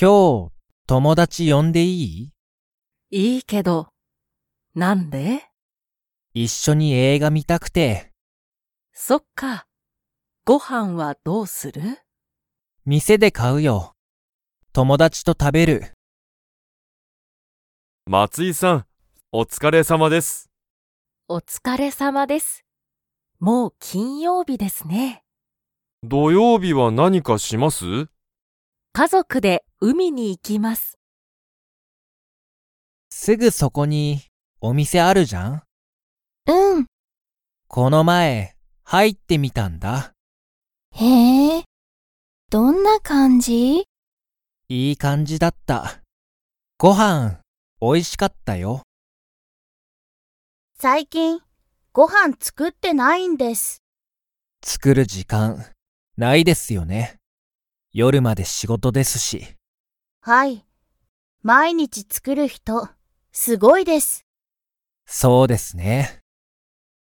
今日、友達呼んでいい？ いいけど、なんで？ 一緒に映画見たくて。 そっか。ご飯はどうする？ 店で買うよ。友達と食べる。 松井さん、お疲れ様です。 お疲れ様です。もう金曜日ですね。 土曜日は何かします？ 家族で海に行きます。 すぐそこにお店あるじゃん？ うん。 この前、入ってみたんだ。 へえ。どんな感じ？ いい感じだった。ご飯、美味しかったよ。 最近、ご飯作ってないんです。 作る時間、ないですよね。夜まで仕事ですし。 はい。毎日作る人、すごいです。 そうですね。